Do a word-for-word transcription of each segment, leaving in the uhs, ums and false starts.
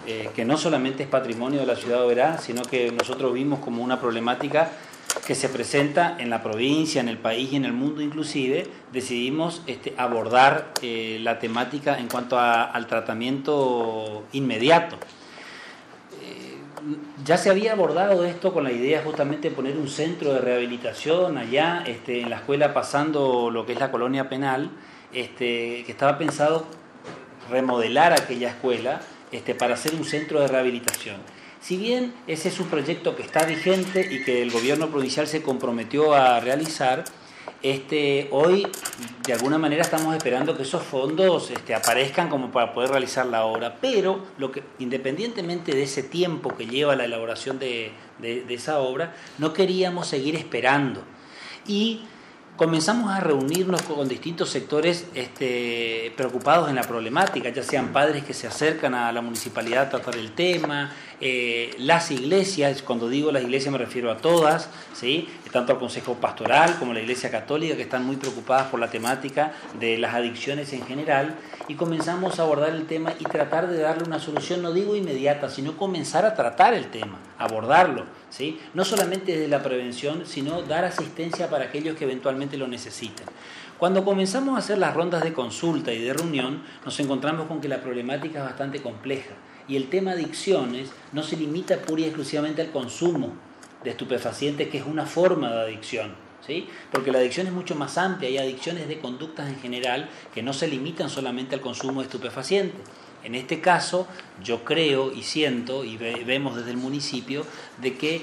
eh, que no solamente es patrimonio de la ciudad de Oberá, sino que nosotros vimos como una problemática que se presenta en la provincia, en el país y en el mundo inclusive. Decidimos este, abordar eh, la temática en cuanto a, al tratamiento inmediato. Eh, ya se había abordado esto con la idea justamente de poner un centro de rehabilitación allá este, en la escuela pasando lo que es la colonia penal, este, que estaba pensado remodelar aquella escuela este, para hacer un centro de rehabilitación. Si bien ese es un proyecto que está vigente y que el gobierno provincial se comprometió a realizar, este, hoy de alguna manera estamos esperando que esos fondos este, aparezcan como para poder realizar la obra, pero lo que, independientemente de ese tiempo que lleva la elaboración de, de, de esa obra, no queríamos seguir esperando. Y comenzamos a reunirnos con distintos sectores este, preocupados en la problemática, ya sean padres que se acercan a la municipalidad a tratar el tema, eh, las iglesias, cuando digo las iglesias me refiero a todas, ¿sí? Tanto al Consejo Pastoral como la Iglesia Católica, que están muy preocupadas por la temática de las adicciones en general, y comenzamos a abordar el tema y tratar de darle una solución, no digo inmediata, sino comenzar a tratar el tema, abordarlo, ¿sí? No solamente desde la prevención, sino dar asistencia para aquellos que eventualmente lo necesiten. Cuando comenzamos a hacer las rondas de consulta y de reunión, nos encontramos con que la problemática es bastante compleja y el tema adicciones no se limita pura y exclusivamente al consumo de estupefacientes, que es una forma de adicción, ¿sí? Porque la adicción es mucho más amplia, hay adicciones de conductas en general que no se limitan solamente al consumo de estupefacientes. En este caso, yo creo y siento, y ve, vemos desde el municipio, de que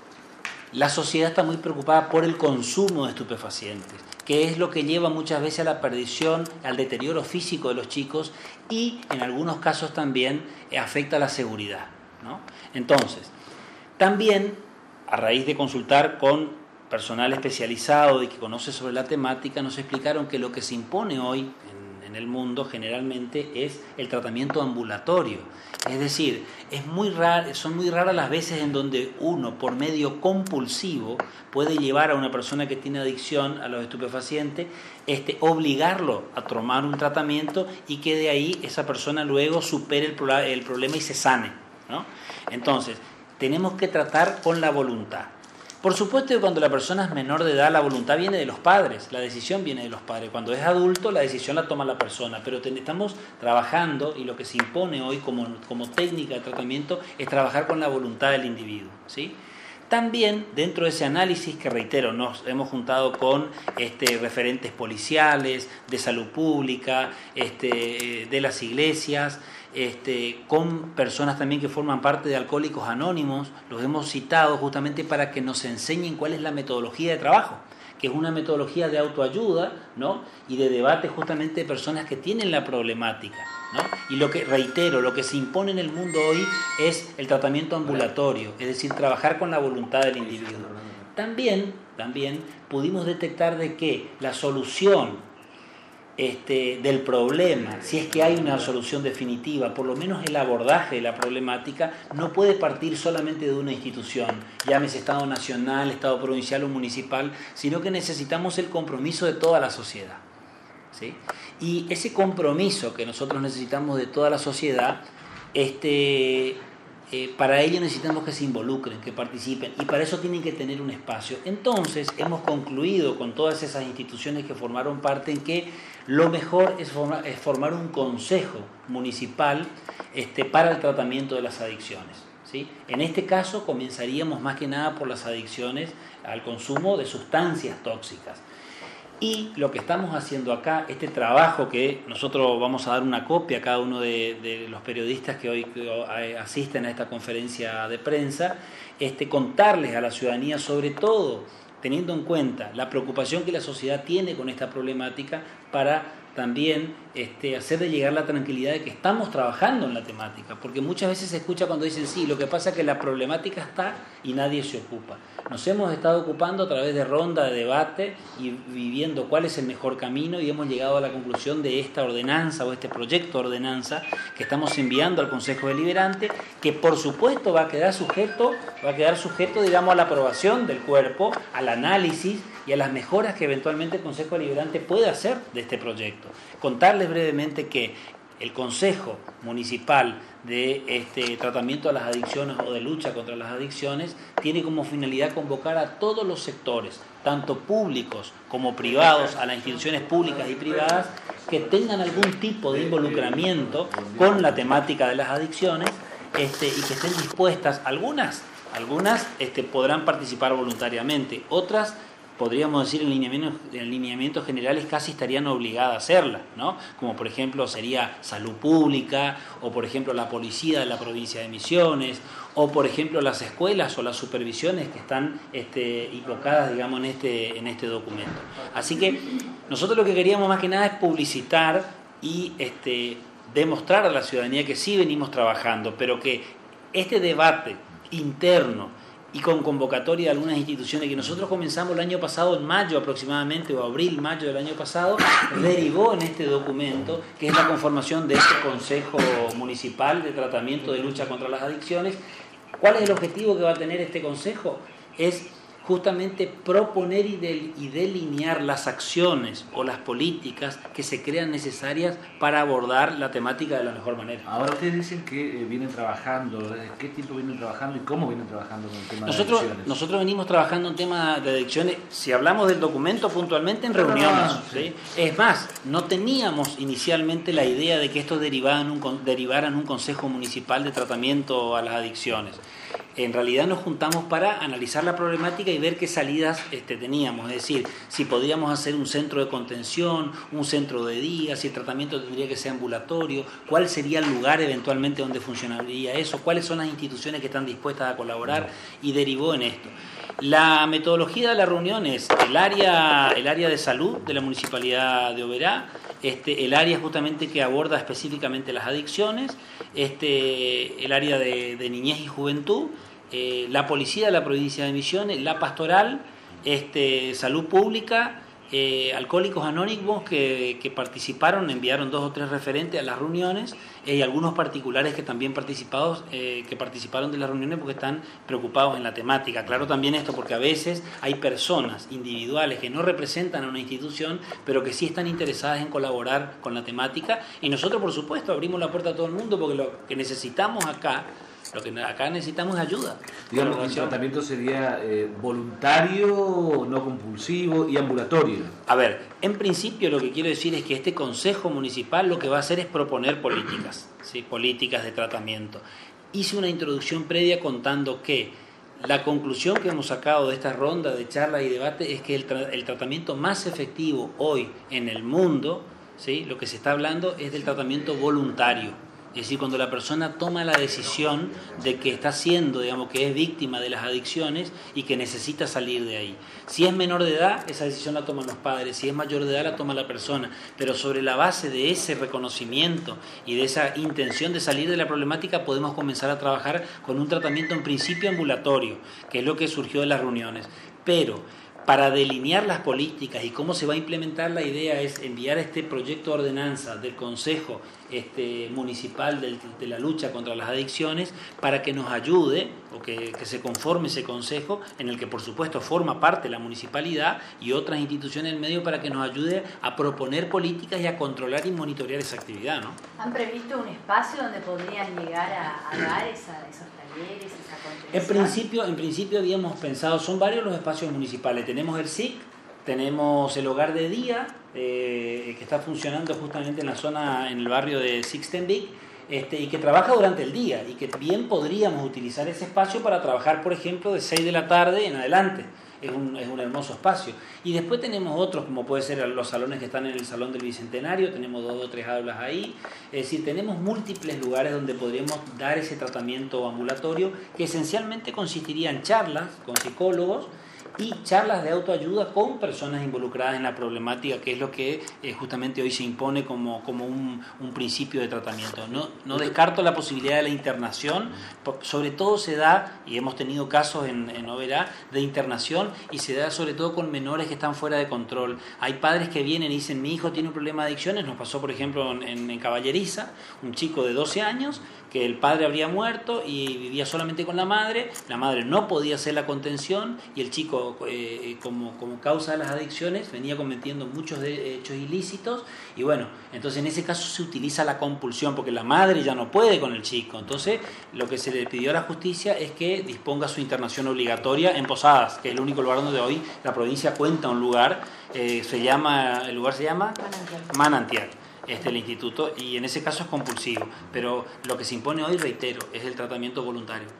la sociedad está muy preocupada por el consumo de estupefacientes, que es lo que lleva muchas veces a la perdición, al deterioro físico de los chicos y en algunos casos también afecta a la seguridad, ¿no? Entonces, también a raíz de consultar con personal especializado y que conoce sobre la temática, nos explicaron que lo que se impone hoy en, en el mundo generalmente es el tratamiento ambulatorio. Es decir, es muy rar, son muy raras las veces en donde uno, por medio compulsivo, puede llevar a una persona que tiene adicción a los estupefacientes, este, obligarlo a tomar un tratamiento y que de ahí esa persona luego supere el, pro, el problema y se sane, ¿no? Entonces, tenemos que tratar con la voluntad. Por supuesto que cuando la persona es menor de edad, la voluntad viene de los padres, la decisión viene de los padres. Cuando es adulto, la decisión la toma la persona. Pero estamos trabajando y lo que se impone hoy como, como técnica de tratamiento es trabajar con la voluntad del individuo, ¿sí? También dentro de ese análisis, que reitero, nos hemos juntado con este, referentes policiales, de salud pública, este, de las iglesias, este, con personas también que forman parte de Alcohólicos Anónimos, los hemos citado justamente para que nos enseñen cuál es la metodología de trabajo, que es una metodología de autoayuda, ¿no? Y de debate justamente de personas que tienen la problemática, ¿no? Y lo que, reitero, lo que se impone en el mundo hoy es el tratamiento ambulatorio, es decir, trabajar con la voluntad del individuo. También, también pudimos detectar de que la solución Este, del problema, si es que hay una solución definitiva, por lo menos el abordaje de la problemática, no puede partir solamente de una institución, llámese Estado Nacional, Estado Provincial o Municipal, sino que necesitamos el compromiso de toda la sociedad, ¿sí? Y ese compromiso que nosotros necesitamos de toda la sociedad, este, eh, para ello necesitamos que se involucren, que participen, y para eso tienen que tener un espacio. Entonces, hemos concluido con todas esas instituciones que formaron parte en que lo mejor es formar, es formar un consejo municipal este, para el tratamiento de las adicciones, ¿sí? En este caso comenzaríamos más que nada por las adicciones al consumo de sustancias tóxicas. Y lo que estamos haciendo acá, este trabajo que nosotros vamos a dar una copia a cada uno de, de los periodistas que hoy asisten a esta conferencia de prensa, este, contarles a la ciudadanía sobre todo, teniendo en cuenta la preocupación que la sociedad tiene con esta problemática, para también este, hacerle llegar la tranquilidad de que estamos trabajando en la temática, porque muchas veces se escucha cuando dicen sí, lo que pasa es que la problemática está y nadie se ocupa. Nos hemos estado ocupando a través de ronda de debate y viviendo cuál es el mejor camino, y hemos llegado a la conclusión de esta ordenanza o este proyecto de ordenanza que estamos enviando al Consejo Deliberante, que por supuesto va a quedar sujeto, va a quedar sujeto, digamos, a la aprobación del cuerpo, al análisis y a las mejoras que eventualmente el Consejo Deliberante puede hacer de este proyecto. Contarles brevemente que el Consejo Municipal de este tratamiento a las adicciones o de lucha contra las adicciones tiene como finalidad convocar a todos los sectores, tanto públicos como privados, a las instituciones públicas y privadas que tengan algún tipo de involucramiento con la temática de las adicciones este, y que estén dispuestas, algunas, algunas este, podrán participar voluntariamente, otras podríamos decir en lineamientos, en lineamientos generales casi estarían obligadas a hacerla, ¿no? Como por ejemplo sería Salud Pública, o por ejemplo la Policía de la Provincia de Misiones, o por ejemplo las escuelas o las supervisiones que están este, invocadas, digamos, en este, en este documento. Así que nosotros lo que queríamos más que nada es publicitar y este, demostrar a la ciudadanía que sí venimos trabajando, pero que este debate interno y con convocatoria de algunas instituciones que nosotros comenzamos el año pasado, en mayo aproximadamente, o abril, mayo del año pasado, derivó en este documento, que es la conformación de este Consejo Municipal de Tratamiento de Lucha contra las Adicciones. ¿Cuál es el objetivo que va a tener este Consejo? Es justamente proponer y, del, y delinear las acciones o las políticas que se crean necesarias para abordar la temática de la mejor manera. Ahora ustedes dicen que eh, vienen trabajando, ¿desde qué tiempo vienen trabajando y cómo vienen trabajando con el tema nosotros, de adicciones? Nosotros venimos trabajando en tema de adicciones, si hablamos del documento puntualmente, en reuniones. Ah, sí. ¿sí? Es más, no teníamos inicialmente la idea de que esto derivara en un, derivara en un Consejo Municipal de Tratamiento a las Adicciones. En realidad nos juntamos para analizar la problemática y ver qué salidas este, teníamos, es decir, si podíamos hacer un centro de contención, un centro de día, si el tratamiento tendría que ser ambulatorio, cuál sería el lugar eventualmente donde funcionaría eso, cuáles son las instituciones que están dispuestas a colaborar, y derivó en esto. La metodología de la reunión es el área, el área de salud de la Municipalidad de Oberá, este, el área justamente que aborda específicamente las adicciones, este, el área de, de niñez y juventud, eh, la policía de la provincia de Misiones, la pastoral, este, salud pública, eh, alcohólicos anónimos que, que participaron, enviaron dos o tres referentes a las reuniones, eh, y algunos particulares que también participados, eh, que participaron de las reuniones porque están preocupados en la temática. Claro también esto porque a veces hay personas individuales que no representan a una institución, pero que sí están interesadas en colaborar con la temática, y nosotros por supuesto abrimos la puerta a todo el mundo porque lo que necesitamos acá Lo que acá necesitamos es ayuda. Digamos que el tratamiento sería eh, voluntario, no compulsivo y ambulatorio. A ver, en principio lo que quiero decir es que este Consejo Municipal lo que va a hacer es proponer políticas, ¿sí? Políticas de tratamiento. Hice una introducción previa contando que la conclusión que hemos sacado de esta ronda de charla y debate es que el, tra- el tratamiento más efectivo hoy en el mundo, ¿sí? Lo que se está hablando es del tratamiento voluntario. Es decir, cuando la persona toma la decisión de que está siendo, digamos, que es víctima de las adicciones y que necesita salir de ahí. Si es menor de edad, esa decisión la toman los padres. Si es mayor de edad, la toma la persona. Pero sobre la base de ese reconocimiento y de esa intención de salir de la problemática, podemos comenzar a trabajar con un tratamiento en principio ambulatorio, que es lo que surgió de las reuniones. Pero para delinear las políticas y cómo se va a implementar, la idea es enviar este proyecto de ordenanza del Consejo este, Municipal de, de la lucha contra las adicciones para que nos ayude, o que, que se conforme ese consejo, en el que por supuesto forma parte la municipalidad y otras instituciones del medio, para que nos ayude a proponer políticas y a controlar y monitorear esa actividad, ¿no? ¿Han previsto un espacio donde podrían llegar a, a dar esa, esos talleres, esa contención? En principio, en principio habíamos pensado, son varios los espacios municipales. Tenemos el S I C, tenemos el hogar de día, eh, que está funcionando justamente en la zona, en el barrio de Sixtenbeek, este, y que trabaja durante el día, y que bien podríamos utilizar ese espacio para trabajar, por ejemplo, de seis de la tarde en adelante. Es un, es un hermoso espacio. Y después tenemos otros, como puede ser los salones que están en el Salón del Bicentenario, tenemos dos o tres aulas ahí. Es decir, tenemos múltiples lugares donde podríamos dar ese tratamiento ambulatorio, que esencialmente consistiría en charlas con psicólogos y charlas de autoayuda con personas involucradas en la problemática, que es lo que eh, justamente hoy se impone como, como un, un principio de tratamiento. No, no descarto la posibilidad de la internación, sobre todo se da, y hemos tenido casos en, en Oberá, de internación, y se da sobre todo con menores que están fuera de control. Hay padres que vienen y dicen, mi hijo tiene un problema de adicciones. Nos pasó, por ejemplo, en, en Caballeriza, un chico de doce años que el padre habría muerto y vivía solamente con la madre, la madre no podía hacer la contención y el chico eh, como, como causa de las adicciones venía cometiendo muchos de, hechos ilícitos y bueno, entonces en ese caso se utiliza la compulsión porque la madre ya no puede con el chico, entonces lo que se le pidió a la justicia es que disponga su internación obligatoria en Posadas, que es el único lugar donde hoy la provincia cuenta un lugar, eh, se llama, el lugar se llama Manantial. Manantial. Este, el instituto, y en ese caso es compulsivo, pero lo que se impone hoy, reitero, es el tratamiento voluntario.